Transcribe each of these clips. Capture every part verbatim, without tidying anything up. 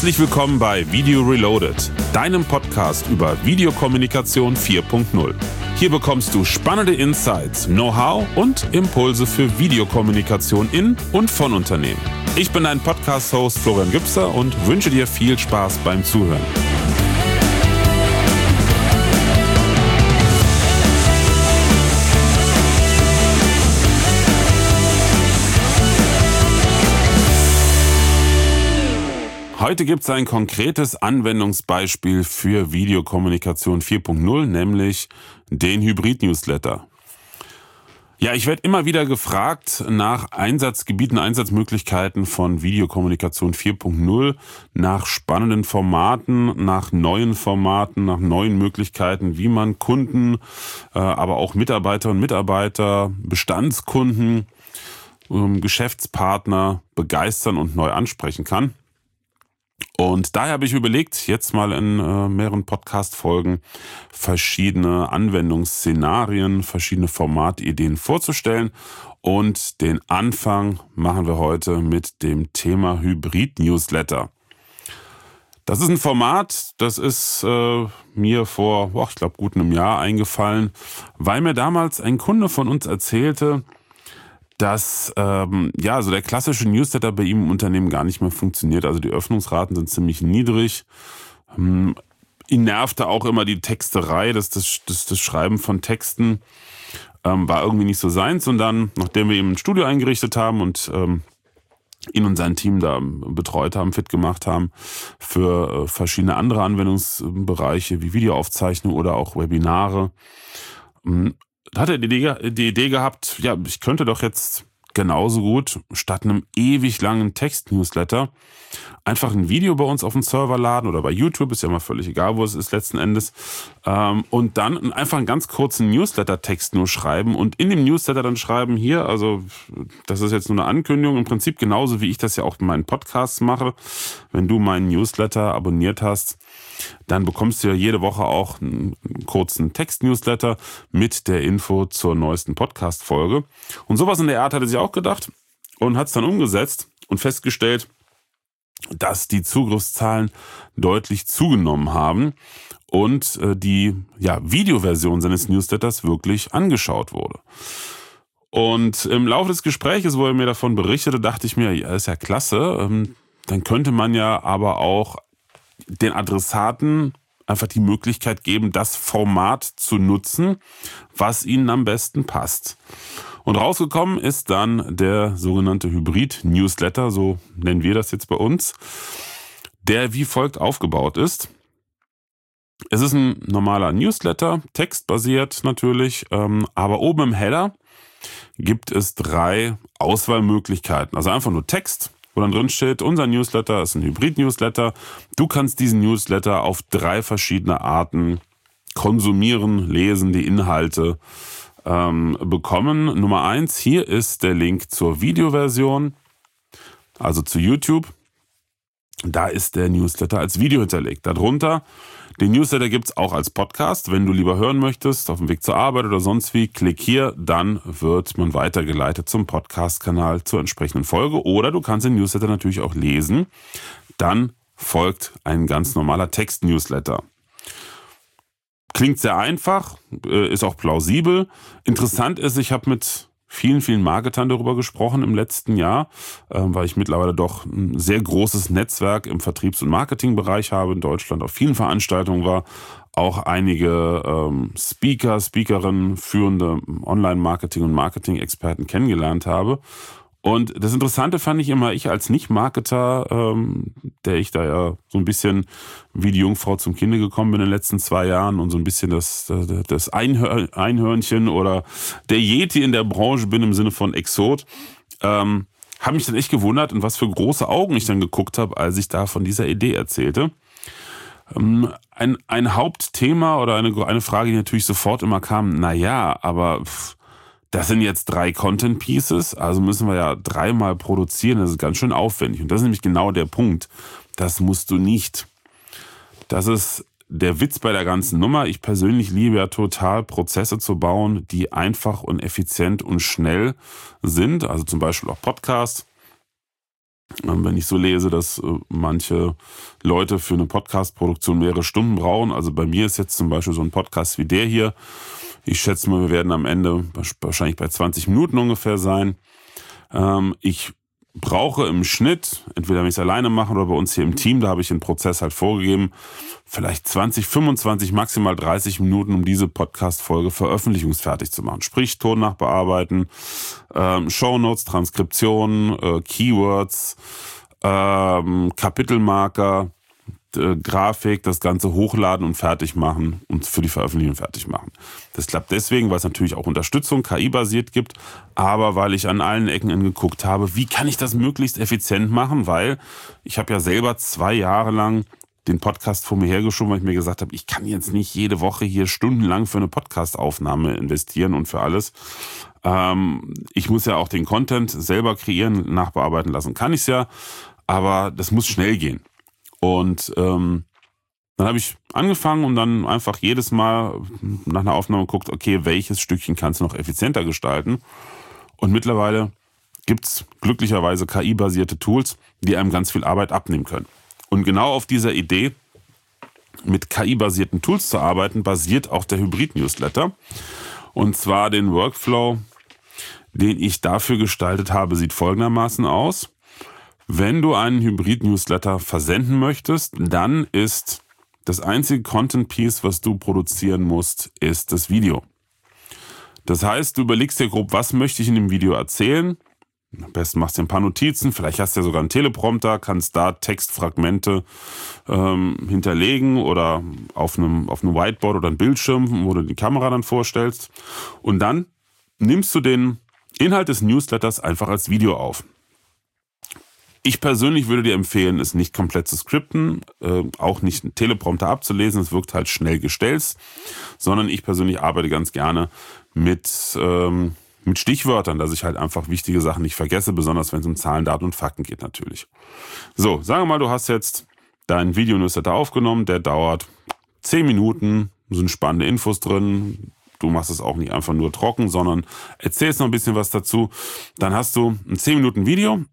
Herzlich willkommen bei Video Reloaded, deinem Podcast über Videokommunikation vier Punkt null. Hier bekommst du spannende Insights, Know-how und Impulse für Videokommunikation in und von Unternehmen. Ich bin dein Podcast-Host Florian Gübster und wünsche dir viel Spaß beim Zuhören. Heute gibt es ein konkretes Anwendungsbeispiel für Videokommunikation vier Punkt null, nämlich den Hybrid-Newsletter. Ja, ich werde immer wieder gefragt nach Einsatzgebieten, Einsatzmöglichkeiten von Videokommunikation vier Punkt null, nach spannenden Formaten, nach neuen Formaten, nach neuen Möglichkeiten, wie man Kunden, äh, aber auch Mitarbeiterinnen und Mitarbeiter, Bestandskunden, ähm, Geschäftspartner begeistern und neu ansprechen kann. Und daher habe ich überlegt, jetzt mal in äh, mehreren Podcast-Folgen verschiedene Anwendungsszenarien, verschiedene Formatideen vorzustellen. Und den Anfang machen wir heute mit dem Thema Hybrid-Newsletter. Das ist ein Format, das ist äh, mir vor, oh, ich glaube, gut einem Jahr eingefallen, weil mir damals ein Kunde von uns erzählte, dass ähm, ja so der klassische Newsletter bei ihm im Unternehmen gar nicht mehr funktioniert. Also die Öffnungsraten sind ziemlich niedrig. Ähm, ihn nervte auch immer die Texterei, das, das, das, das Schreiben von Texten ähm, war irgendwie nicht so seins. Und dann, nachdem wir ihm ein Studio eingerichtet haben und ähm, ihn und sein Team da betreut haben, fit gemacht haben für äh, verschiedene andere Anwendungsbereiche wie Videoaufzeichnung oder auch Webinare, ähm, da hat er die Idee, die Idee gehabt, ja, ich könnte doch jetzt genauso gut statt einem ewig langen Text-Newsletter einfach ein Video bei uns auf dem Server laden oder bei YouTube, ist ja mal völlig egal, wo es ist letzten Endes, ähm, und dann einfach einen ganz kurzen Newsletter-Text nur schreiben und in dem Newsletter dann schreiben, hier, also das ist jetzt nur eine Ankündigung, im Prinzip genauso wie ich das ja auch in meinen Podcasts mache. Wenn du meinen Newsletter abonniert hast, dann bekommst du ja jede Woche auch einen kurzen Text-Newsletter mit der Info zur neuesten Podcast-Folge. Und sowas in der Art hatte sie auch gedacht und hat es dann umgesetzt und festgestellt, dass die Zugriffszahlen deutlich zugenommen haben und äh, die ja, Videoversion seines Newsletters wirklich angeschaut wurde. Und im Laufe des Gespräches, wo er mir davon berichtete, dachte ich mir, ja, ist ja klasse, ähm, dann könnte man ja aber auch den Adressaten einfach die Möglichkeit geben, das Format zu nutzen, was ihnen am besten passt. Und rausgekommen ist dann der sogenannte Hybrid-Newsletter, so nennen wir das jetzt bei uns, der wie folgt aufgebaut ist. Es ist ein normaler Newsletter, textbasiert natürlich, aber oben im Header gibt es drei Auswahlmöglichkeiten. Also einfach nur Text, wo dann drin steht, unser Newsletter ist ein Hybrid-Newsletter. Du kannst diesen Newsletter auf drei verschiedene Arten konsumieren, lesen, die Inhalte ähm, bekommen. Nummer eins, hier ist der Link zur Videoversion, also zu YouTube. Da ist der Newsletter als Video hinterlegt. Darunter, den Newsletter gibt es auch als Podcast. Wenn du lieber hören möchtest, auf dem Weg zur Arbeit oder sonst wie, klick hier, dann wird man weitergeleitet zum Podcast-Kanal zur entsprechenden Folge. Oder du kannst den Newsletter natürlich auch lesen. Dann folgt ein ganz normaler Text-Newsletter. Klingt sehr einfach, ist auch plausibel. Interessant ist, ich habe mit vielen, vielen Marketern darüber gesprochen im letzten Jahr, weil ich mittlerweile doch ein sehr großes Netzwerk im Vertriebs- und Marketingbereich habe in Deutschland, auf vielen Veranstaltungen war, auch einige ähm, Speaker, Speakerinnen, führende Online-Marketing- und Marketing-Experten kennengelernt habe. Und das Interessante fand ich immer, ich als Nicht-Marketer, ähm, der ich da ja so ein bisschen wie die Jungfrau zum Kinde gekommen bin in den letzten zwei Jahren und so ein bisschen das, das Einhör- Einhörnchen oder der Yeti in der Branche bin im Sinne von Exot, ähm, habe mich dann echt gewundert, in was für große Augen ich dann geguckt habe, als ich da von dieser Idee erzählte. Ähm, ein, ein Hauptthema oder eine, eine Frage, die natürlich sofort immer kam, na ja, aber pff, das sind jetzt drei Content Pieces, also müssen wir ja dreimal produzieren, das ist ganz schön aufwendig. Und das ist nämlich genau der Punkt, das musst du nicht. Das ist der Witz bei der ganzen Nummer. Ich persönlich liebe ja total, Prozesse zu bauen, die einfach und effizient und schnell sind, also zum Beispiel auch Podcasts. Wenn ich so lese, dass manche Leute für eine Podcast-Produktion mehrere Stunden brauchen. Also bei mir ist jetzt zum Beispiel so ein Podcast wie der hier. Ich schätze mal, wir werden am Ende wahrscheinlich bei zwanzig Minuten ungefähr sein. Ich brauche im Schnitt, entweder wenn ich es alleine mache oder bei uns hier im Team, da habe ich den Prozess halt vorgegeben, vielleicht zwanzig, fünfundzwanzig, maximal dreißig Minuten, um diese Podcast-Folge veröffentlichungsfertig zu machen. Sprich, Ton nachbearbeiten, ähm, Shownotes, Transkriptionen, äh, Keywords, ähm, Kapitelmarker, äh, Grafik, das Ganze hochladen und fertig machen und für die Veröffentlichung fertig machen. Das klappt deswegen, weil es natürlich auch Unterstützung K I-basiert gibt, aber weil ich an allen Ecken geguckt habe, wie kann ich das möglichst effizient machen, weil ich habe ja selber zwei Jahre lang den Podcast vor mir hergeschoben, weil ich mir gesagt habe, ich kann jetzt nicht jede Woche hier stundenlang für eine Podcast-Aufnahme investieren und für alles. Ähm, ich muss ja auch den Content selber kreieren, nachbearbeiten lassen kann ich es ja, aber das muss schnell gehen. Und ähm, dann habe ich angefangen und dann einfach jedes Mal nach einer Aufnahme geguckt, okay, welches Stückchen kannst du noch effizienter gestalten? Und mittlerweile gibt's glücklicherweise K I-basierte Tools, die einem ganz viel Arbeit abnehmen können. Und genau auf dieser Idee, mit K I-basierten Tools zu arbeiten, basiert auch der Hybrid-Newsletter. Und zwar den Workflow, den ich dafür gestaltet habe, sieht folgendermaßen aus. Wenn du einen Hybrid-Newsletter versenden möchtest, dann ist das einzige Content-Piece, was du produzieren musst, ist das Video. Das heißt, du überlegst dir grob, was möchte ich in dem Video erzählen. Am besten machst du ein paar Notizen, vielleicht hast du ja sogar einen Teleprompter, kannst da Textfragmente ähm, hinterlegen oder auf einem, auf einem Whiteboard oder einem Bildschirm, wo du die Kamera dann vorstellst. Und dann nimmst du den Inhalt des Newsletters einfach als Video auf. Ich persönlich würde dir empfehlen, es nicht komplett zu skripten, äh, auch nicht einen Teleprompter abzulesen, es wirkt halt schnell gestellt, sondern ich persönlich arbeite ganz gerne mit, ähm, mit Stichwörtern, dass ich halt einfach wichtige Sachen nicht vergesse, besonders wenn es um Zahlen, Daten und Fakten geht natürlich. So, sagen wir mal, du hast jetzt deinen Video-Newsletter aufgenommen, der dauert zehn Minuten, sind spannende Infos drin, du machst es auch nicht einfach nur trocken, sondern erzählst noch ein bisschen was dazu, dann hast du ein zehn Minuten Video.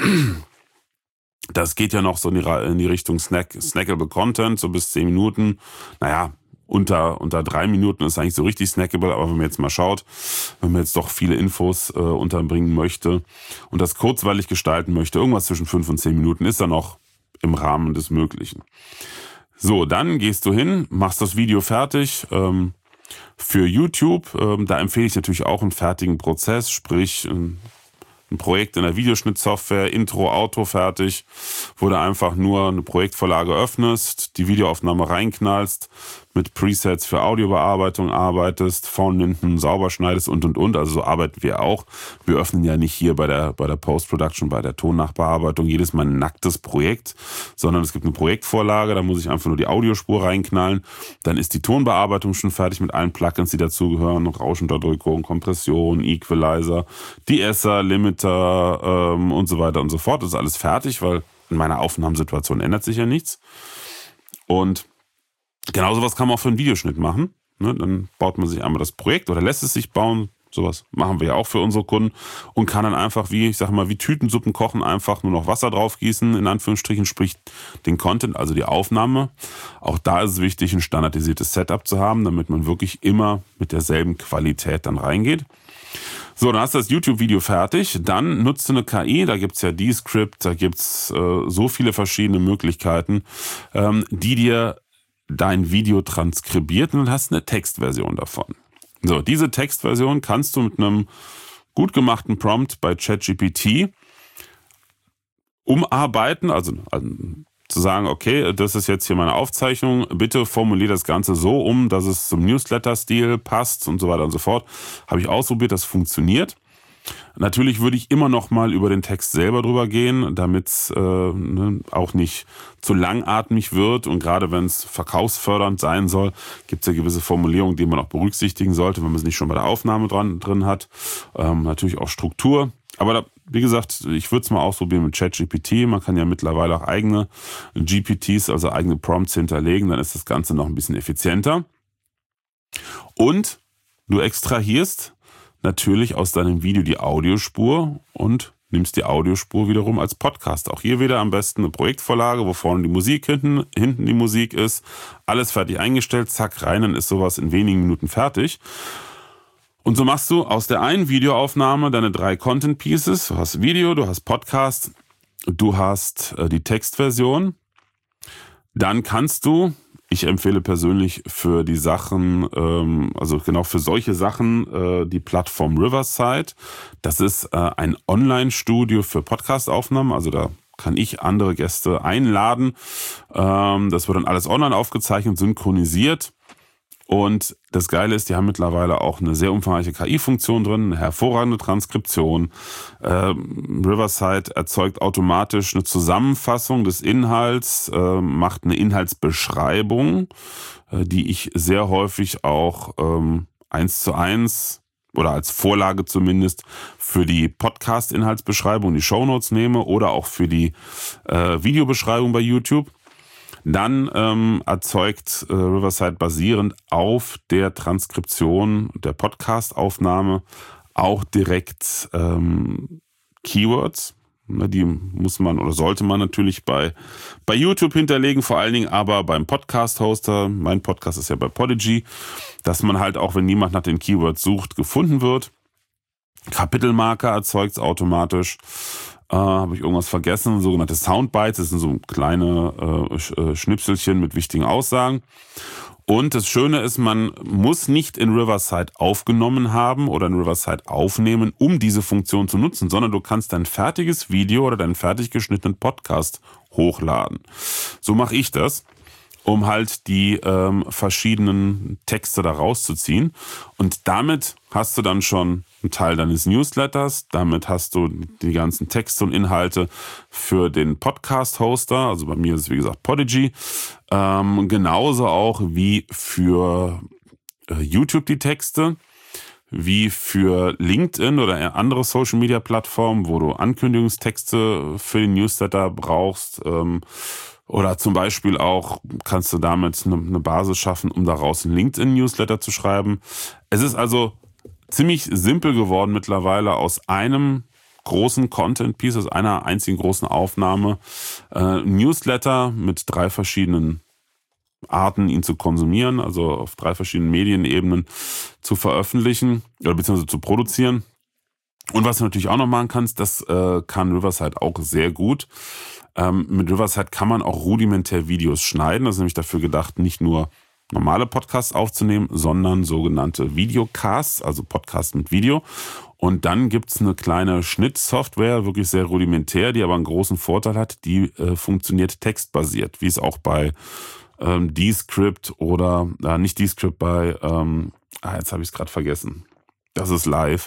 Das geht ja noch so in die, in die Richtung Snack, snackable Content, so bis zehn Minuten. Naja, unter, unter drei Minuten ist eigentlich so richtig snackable, aber wenn man jetzt mal schaut, wenn man jetzt doch viele Infos äh, unterbringen möchte und das kurzweilig gestalten möchte, irgendwas zwischen fünf und zehn Minuten ist da noch im Rahmen des Möglichen. So, dann gehst du hin, machst das Video fertig. Ähm, für YouTube, ähm, da empfehle ich natürlich auch einen fertigen Prozess, sprich ähm, ein Projekt in der Videoschnittsoftware, Intro, Outro fertig, wo du einfach nur eine Projektvorlage öffnest, die Videoaufnahme reinknallst, mit Presets für Audiobearbeitung arbeitest, vorne hinten sauber schneidest und und und. Also so arbeiten wir auch. Wir öffnen ja nicht hier bei der bei der Post-Production, bei der Tonnachbearbeitung jedes Mal ein nacktes Projekt, sondern es gibt eine Projektvorlage, da muss ich einfach nur die Audiospur reinknallen. Dann ist die Tonbearbeitung schon fertig mit allen Plugins, die dazugehören, Rauschunterdrückung, Kompression, Equalizer, De-Esser, Limiter ähm, und so weiter und so fort. Das ist alles fertig, weil in meiner Aufnahmesituation ändert sich ja nichts. Und genau sowas kann man auch für einen Videoschnitt machen. Ne? Dann baut man sich einmal das Projekt oder lässt es sich bauen. Sowas machen wir ja auch für unsere Kunden und kann dann einfach wie, ich sag mal, wie Tütensuppen kochen, einfach nur noch Wasser drauf gießen, in Anführungsstrichen, sprich den Content, also die Aufnahme. Auch da ist es wichtig, ein standardisiertes Setup zu haben, damit man wirklich immer mit derselben Qualität dann reingeht. So, dann hast du das YouTube-Video fertig, dann nutzt du eine K I, da gibt's ja Descript, da gibt's äh, so viele verschiedene Möglichkeiten, ähm, die dir dein Video transkribiert und dann hast du eine Textversion davon. So, diese Textversion kannst du mit einem gut gemachten Prompt bei ChatGPT umarbeiten, also, also zu sagen, okay, das ist jetzt hier meine Aufzeichnung, bitte formulier das Ganze so um, dass es zum Newsletter-Stil passt und so weiter und so fort. Habe ich ausprobiert, das funktioniert. Natürlich würde ich immer noch mal über den Text selber drüber gehen, damit es äh, ne, auch nicht zu langatmig wird. Und gerade wenn es verkaufsfördernd sein soll, gibt es ja gewisse Formulierungen, die man auch berücksichtigen sollte, wenn man es nicht schon bei der Aufnahme dran, drin hat. Ähm, natürlich auch Struktur. Aber da, wie gesagt, ich würde es mal ausprobieren mit ChatGPT. Man kann ja mittlerweile auch eigene G P Ts, also eigene Prompts hinterlegen. Dann ist das Ganze noch ein bisschen effizienter. Und du extrahierst natürlich aus deinem Video die Audiospur und nimmst die Audiospur wiederum als Podcast. Auch hier wieder am besten eine Projektvorlage, wo vorne die Musik hinten, hinten die Musik ist. Alles fertig eingestellt, zack, rein, dann ist sowas in wenigen Minuten fertig. Und so machst du aus der einen Videoaufnahme deine drei Content Pieces. Du hast Video, du hast Podcast, du hast äh, die Textversion. Dann kannst du, ich empfehle persönlich für die Sachen, ähm, also genau für solche Sachen, äh, die Plattform Riverside. Das ist äh, ein Online-Studio für Podcast-Aufnahmen. Also da kann ich andere Gäste einladen. Ähm, das wird dann alles online aufgezeichnet, synchronisiert. Und das Geile ist, die haben mittlerweile auch eine sehr umfangreiche K I-Funktion drin, eine hervorragende Transkription. Ähm, Riverside erzeugt automatisch eine Zusammenfassung des Inhalts, äh, macht eine Inhaltsbeschreibung, äh, die ich sehr häufig auch ähm, eins zu eins oder als Vorlage zumindest für die Podcast-Inhaltsbeschreibung, die Shownotes nehme oder auch für die äh, Videobeschreibung bei YouTube. Dann ähm, erzeugt äh, Riverside basierend auf der Transkription der Podcast-Aufnahme auch direkt ähm, Keywords. Die muss man oder sollte man natürlich bei, bei YouTube hinterlegen, vor allen Dingen aber beim Podcast-Hoster. Mein Podcast ist ja bei Podigy, dass man halt auch, wenn niemand nach den Keywords sucht, gefunden wird. Kapitelmarker erzeugt es automatisch. Äh, habe ich irgendwas vergessen? Sogenannte Soundbites, das sind so kleine äh, Schnipselchen mit wichtigen Aussagen. Und das Schöne ist, man muss nicht in Riverside aufgenommen haben oder in Riverside aufnehmen, um diese Funktion zu nutzen, sondern du kannst dein fertiges Video oder deinen fertig geschnittenen Podcast hochladen. So mache ich das, um halt die ähm, verschiedenen Texte da rauszuziehen. Und damit hast du dann schon einen Teil deines Newsletters, damit hast du die ganzen Texte und Inhalte für den Podcast-Hoster, also bei mir ist es wie gesagt Podigy, ähm, genauso auch wie für äh, YouTube die Texte, wie für LinkedIn oder andere Social-Media-Plattformen, wo du Ankündigungstexte für den Newsletter brauchst, ähm, oder zum Beispiel auch kannst du damit eine Basis schaffen, um daraus einen LinkedIn-Newsletter zu schreiben. Es ist also ziemlich simpel geworden mittlerweile aus einem großen Content-Piece, aus einer einzigen großen Aufnahme, äh, Newsletter mit drei verschiedenen Arten, ihn zu konsumieren, also auf drei verschiedenen Medienebenen zu veröffentlichen oder beziehungsweise zu produzieren. Und was du natürlich auch noch machen kannst, das äh, kann Riverside auch sehr gut. Ähm, mit Riverside kann man auch rudimentär Videos schneiden. Das ist nämlich dafür gedacht, nicht nur normale Podcasts aufzunehmen, sondern sogenannte Videocasts, also Podcasts mit Video. Und dann gibt's eine kleine Schnittsoftware, wirklich sehr rudimentär, die aber einen großen Vorteil hat, die äh, funktioniert textbasiert, wie es auch bei ähm, Descript oder, äh, nicht Descript, bei, ähm, ah, jetzt habe ich es gerade vergessen, das ist live,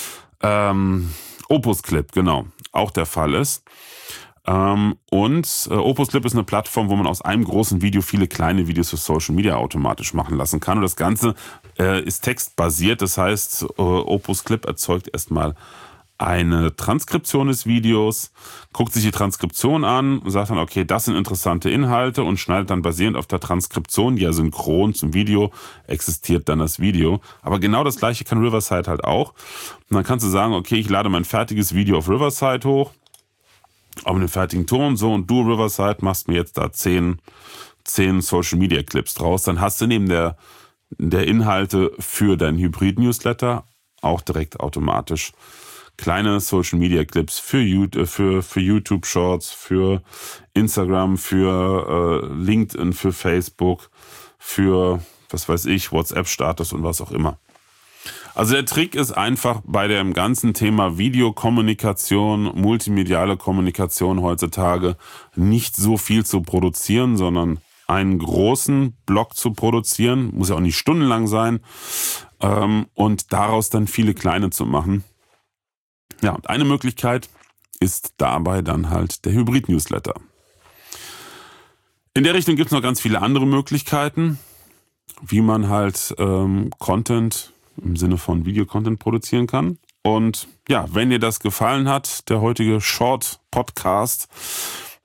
ähm, Opus Clip, genau, auch der Fall ist. Ähm, und äh, Opus Clip ist eine Plattform, wo man aus einem großen Video viele kleine Videos für Social Media automatisch machen lassen kann. Und das Ganze äh, ist textbasiert. Das heißt, äh, Opus Clip erzeugt erstmal eine Transkription des Videos, guckt sich die Transkription an und sagt dann, okay, das sind interessante Inhalte und schneidet dann basierend auf der Transkription, die ja synchron zum Video existiert, dann das Video. Aber genau das Gleiche kann Riverside halt auch. Und dann kannst du sagen, okay, ich lade mein fertiges Video auf Riverside hoch, auch mit dem fertigen Ton, so, und du, Riverside, machst mir jetzt da zehn, zehn Social Media Clips draus. Dann hast du neben der, der Inhalte für deinen Hybrid-Newsletter auch direkt automatisch kleine Social Media Clips für YouTube, für, für YouTube Shorts, für Instagram, für äh, LinkedIn, für Facebook, für, was weiß ich, WhatsApp-Status und was auch immer. Also der Trick ist einfach bei dem ganzen Thema Videokommunikation, multimediale Kommunikation heutzutage nicht so viel zu produzieren, sondern einen großen Block zu produzieren, muss ja auch nicht stundenlang sein, ähm, und daraus dann viele kleine zu machen. Ja, und eine Möglichkeit ist dabei dann halt der Hybrid-Newsletter. In der Richtung gibt es noch ganz viele andere Möglichkeiten, wie man halt ähm, Content im Sinne von Videocontent produzieren kann. Und ja, wenn dir das gefallen hat, der heutige Short-Podcast,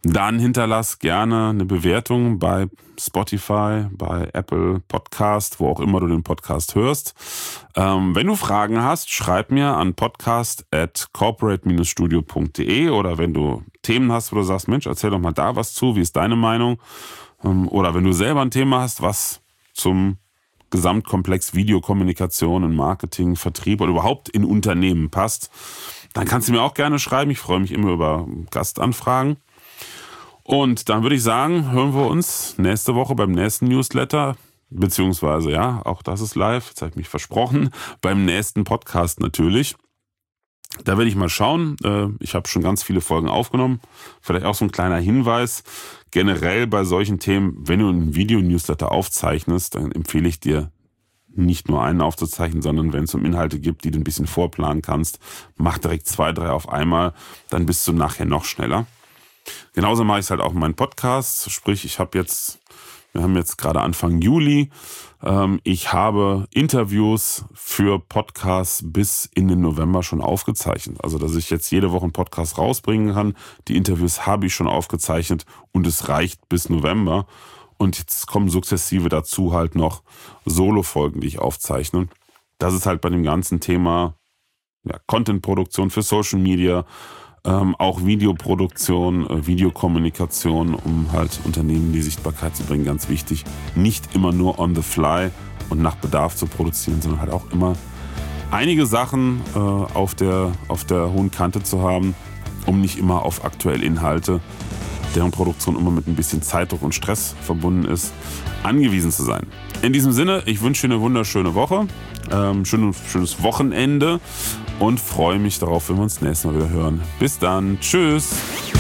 dann hinterlass gerne eine Bewertung bei Spotify, bei Apple Podcast, wo auch immer du den Podcast hörst. Ähm, wenn du Fragen hast, schreib mir an podcast at corporate dash studio punkt de oder wenn du Themen hast, wo du sagst, Mensch, erzähl doch mal da was zu, wie ist deine Meinung? Ähm, oder wenn du selber ein Thema hast, was zum Gesamtkomplex Videokommunikation und Marketing, Vertrieb oder überhaupt in Unternehmen passt, dann kannst du mir auch gerne schreiben. Ich freue mich immer über Gastanfragen. Und dann würde ich sagen, hören wir uns nächste Woche beim nächsten Newsletter, beziehungsweise, ja, auch das ist live, jetzt habe ich mich versprochen, beim nächsten Podcast natürlich. Da werde ich mal schauen. Ich habe schon ganz viele Folgen aufgenommen. Vielleicht auch so ein kleiner Hinweis. Generell bei solchen Themen, wenn du einen Video-Newsletter aufzeichnest, dann empfehle ich dir, nicht nur einen aufzuzeichnen, sondern wenn es um Inhalte gibt, die du ein bisschen vorplanen kannst, mach direkt zwei, drei auf einmal, dann bist du nachher noch schneller. Genauso mache ich es halt auch in meinen Podcasts. Sprich, ich habe jetzt, wir haben jetzt gerade Anfang Juli, ähm, ich habe Interviews für Podcasts bis in den November schon aufgezeichnet. Also, dass ich jetzt jede Woche einen Podcast rausbringen kann. Die Interviews habe ich schon aufgezeichnet und es reicht bis November. Und jetzt kommen sukzessive dazu halt noch Solo-Folgen, die ich aufzeichne. Das ist halt bei dem ganzen Thema ja, Content-Produktion für Social Media, Ähm, auch Videoproduktion, äh, Videokommunikation, um halt Unternehmen in die Sichtbarkeit zu bringen, ganz wichtig. Nicht immer nur on the fly und nach Bedarf zu produzieren, sondern halt auch immer einige Sachen äh, auf der, auf der hohen Kante zu haben, um nicht immer auf aktuelle Inhalte, deren Produktion immer mit ein bisschen Zeitdruck und Stress verbunden ist, angewiesen zu sein. In diesem Sinne, ich wünsche dir eine wunderschöne Woche, ähm, schön, schönes Wochenende und freue mich darauf, wenn wir uns nächstes Mal wieder hören. Bis dann, tschüss!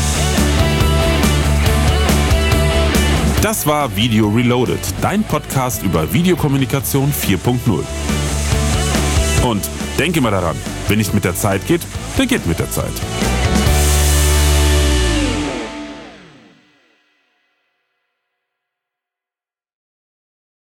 Das war Video Reloaded, dein Podcast über Videokommunikation vier Punkt null. Und denke mal daran, wenn nicht mit der Zeit geht, dann geht mit der Zeit.